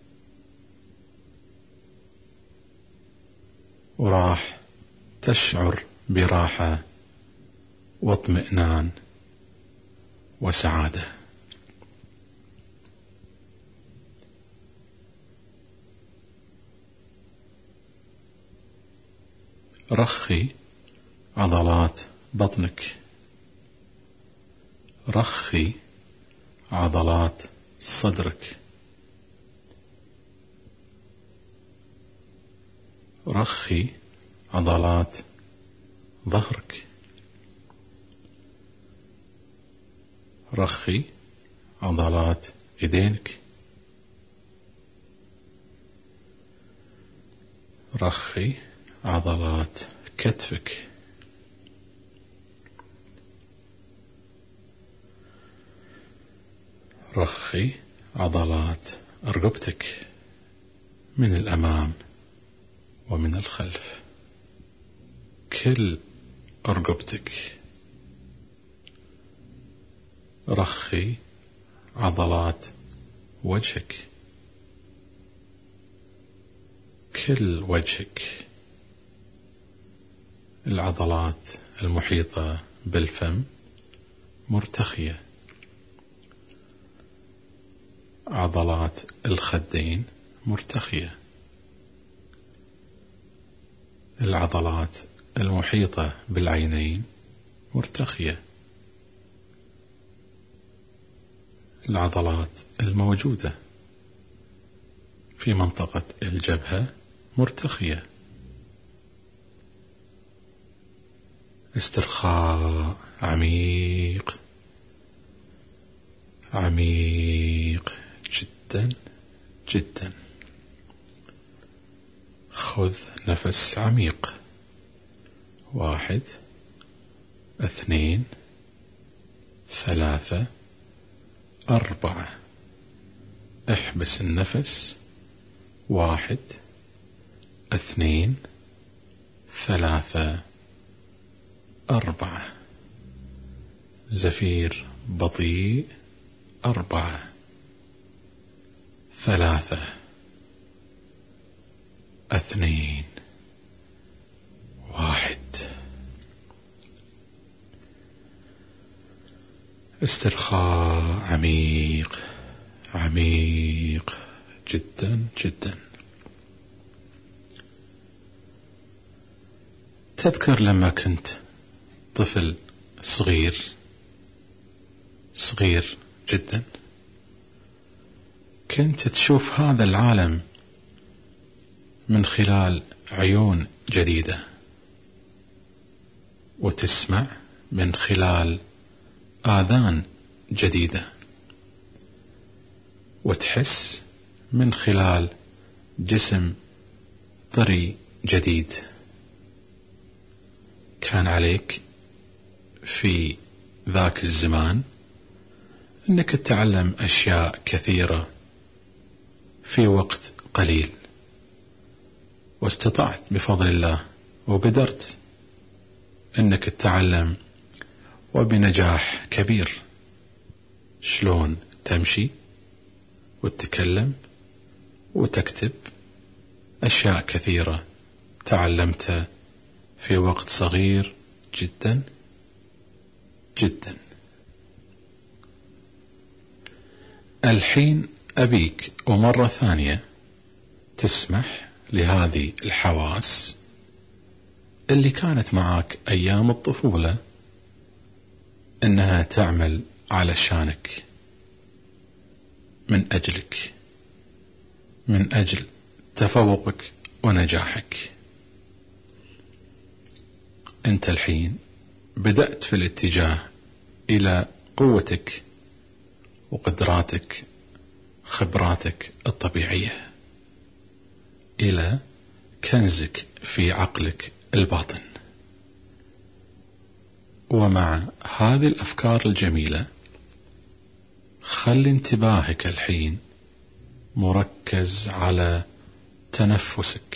وراح تشعر براحة واطمئنان وسعادة. رخي عضلات بطنك، رخي عضلات صدرك، رخي عضلات ظهرك، رخي عضلات يدينك، رخي عضلات كتفك، رخي عضلات رقبتك من الأمام ومن الخلف، كل رقبتك. رخي عضلات وجهك، كل وجهك، العضلات المحيطة بالفم مرتخية، عضلات الخدين مرتخية، العضلات المحيطة بالعينين مرتخية، العضلات الموجودة في منطقة الجبهة مرتخية. استرخاء عميق عميق جدا جدا. خذ نفس عميق، واحد، اثنين، ثلاثة، أربعة. احبس النفس، واحد، اثنين، ثلاثة، أربعة. زفير بطيء، أربعة، ثلاثة، اثنين، واحد. استرخاء عميق عميق جدا جدا. تذكر لما كنت طفل صغير صغير جدا، كنت تشوف هذا العالم من خلال عيون جديدة، وتسمع من خلال آذان جديدة، وتحس من خلال جسم طري جديد. كان عليك في ذاك الزمان أنك تتعلم أشياء كثيرة في وقت قليل، واستطعت بفضل الله وقدرت أنك تتعلم وبنجاح كبير شلون تمشي وتتكلم وتكتب. أشياء كثيرة تعلمتها في وقت صغير جدا جدا. الحين أبيك ومرة ثانية تسمح لهذه الحواس اللي كانت معاك أيام الطفولة إنها تعمل علشانك، من أجلك، من أجل تفوقك ونجاحك. أنت الحين بدأت في الاتجاه إلى قوتك وقدراتك، خبراتك الطبيعية، إلى كنزك في عقلك الباطن. ومع هذه الأفكار الجميلة خلي انتباهك الحين مركز على تنفسك.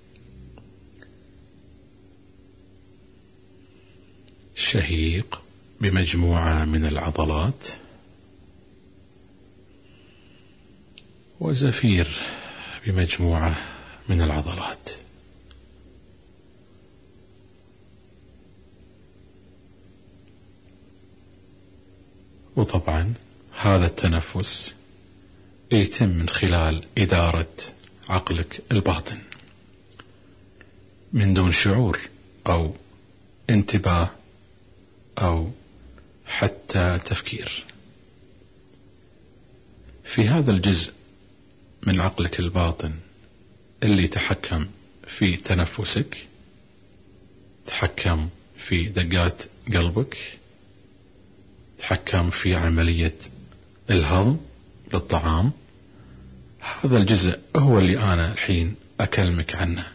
شهيق بمجموعة من العضلات، وزفير بمجموعة من العضلات. وطبعا هذا التنفس يتم من خلال إدارة عقلك الباطن من دون شعور أو انتباه أو حتى تفكير. في هذا الجزء من عقلك الباطن اللي يتحكم في تنفسك، تحكم في دقات قلبك، تحكم في عملية الهضم للطعام. هذا الجزء هو اللي أنا الحين أكلمك عنه.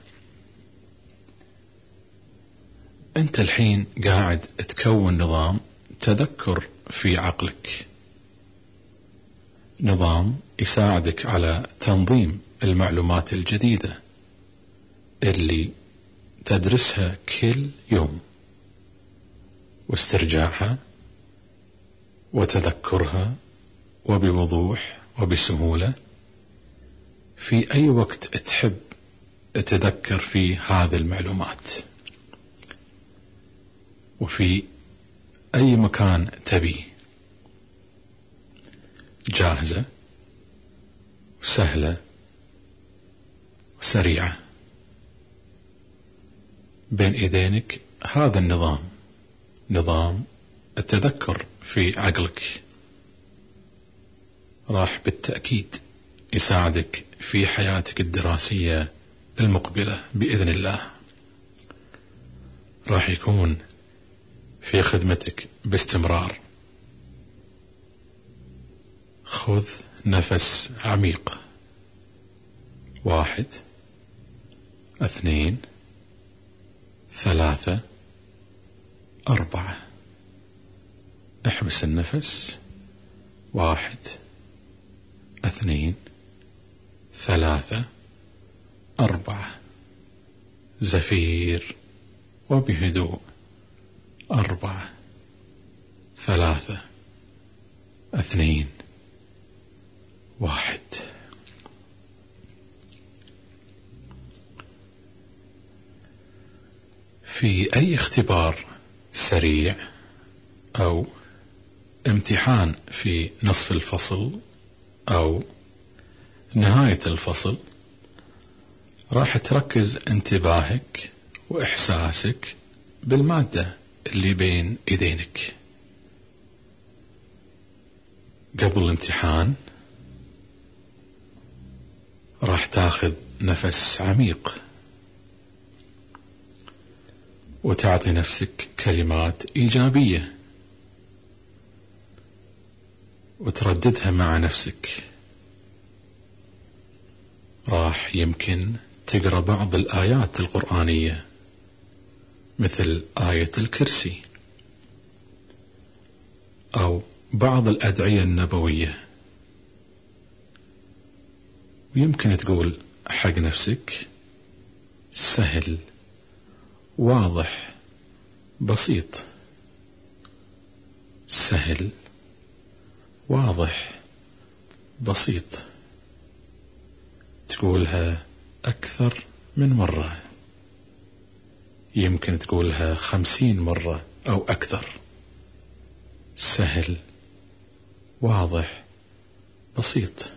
أنت الحين قاعد تكون نظام تذكر في عقلك، نظام يساعدك على تنظيم المعلومات الجديدة اللي تدرسها كل يوم، واسترجاعها وتذكرها وبوضوح وبسهولة في أي وقت تحب تتذكر فيه هذه المعلومات، وفي أي مكان تبي. جاهزة وسهلة وسريعة بين إيدينك. هذا النظام، نظام التذكر في عقلك، راح بالتأكيد يساعدك في حياتك الدراسية المقبلة بإذن الله. راح يكون في خدمتك باستمرار. خذ نفس عميق. واحد، اثنين، ثلاثة، أربعة. احبس النفس. واحد، اثنين، ثلاثة، أربعة. زفير وبهدوء. أربعة، ثلاثة، اثنين، واحد. في أي اختبار سريع أو امتحان في نصف الفصل أو نهاية الفصل، راح تركز انتباهك وإحساسك بالمادة اللي بين إيدينك. قبل الامتحان راح تاخذ نفس عميق وتعطي نفسك كلمات إيجابية وترددها مع نفسك. راح يمكن تقرأ بعض الآيات القرآنية مثل آية الكرسي أو بعض الأدعية النبوية، ويمكن تقول حق نفسك سهل، واضح، بسيط. سهل، واضح، بسيط. تقولها أكثر من مرة، يمكن تقولها خمسين مرة أو أكثر. سهل، واضح، بسيط.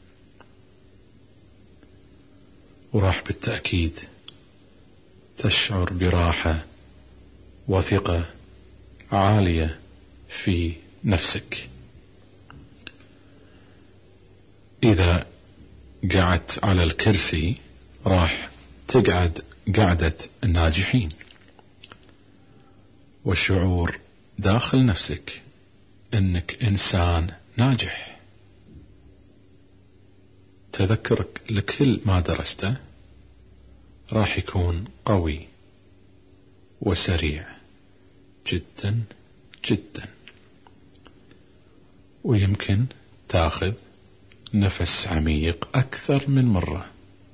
وراح بالتأكيد تشعر براحة وثقة عالية في نفسك. إذا قعدت على الكرسي راح تقعد قعدة الناجحين، والشعور داخل نفسك أنك إنسان ناجح. تذكرك لكل ما درسته راح يكون قوي وسريع جدا جدا. ويمكن تاخذ نفس عميق أكثر من مرة.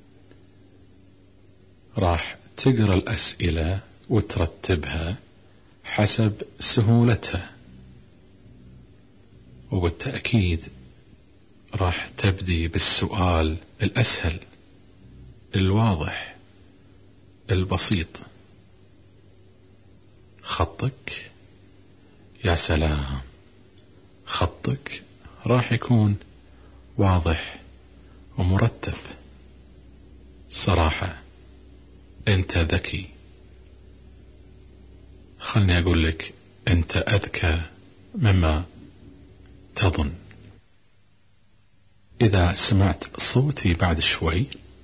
راح تقرأ الأسئلة وترتبها حسب سهولتها، وبالتأكيد راح تبدي بالسؤال الأسهل، الواضح، البسيط. خطك، يا سلام، خطك راح يكون واضح ومرتب. صراحة أنت ذكي. خلني أقول لك أنت أذكى مما تظن. إذا سمعت صوتي بعد شوي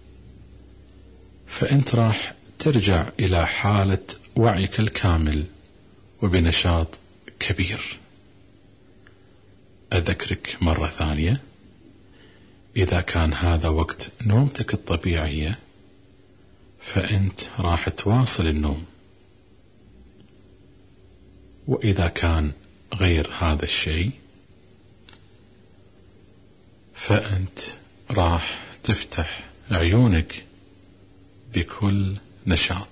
فأنت راح ترجع إلى حالة وعيك الكامل وبنشاط كبير. أذكرك مرة ثانية، إذا كان هذا وقت نومتك الطبيعية فأنت راح تواصل النوم، وإذا كان غير هذا الشيء فأنت راح تفتح عيونك بكل نشاط.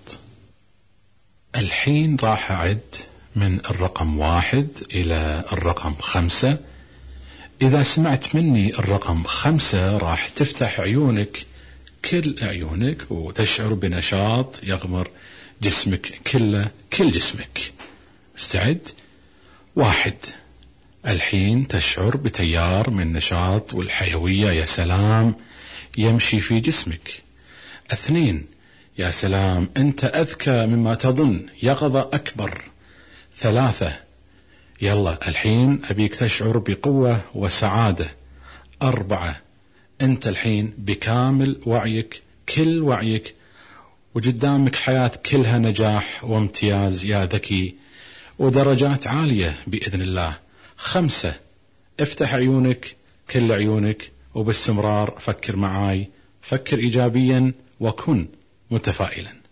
الحين راح أعد من الرقم واحد إلى الرقم خمسة. إذا سمعت مني الرقم خمسة راح تفتح عيونك، كل عيونك، وتشعر بنشاط يغمر جسمك كله، كل جسمك. استعد. واحد. الحين تشعر بتيار من النشاط والحيوية، يا سلام، يمشي في جسمك. اثنين. يا سلام، أنت أذكى مما تظن، يقظة أكبر. ثلاثة. يلا الحين أبيك تشعر بقوة وسعادة. أربعة. أنت الحين بكامل وعيك، كل وعيك، وقدامك حياة كلها نجاح وامتياز يا ذكي، ودرجات عالية بإذن الله. خمسة. افتح عيونك، كل عيونك، وباستمرار فكر معاي، فكر إيجابيا وكن متفائلا.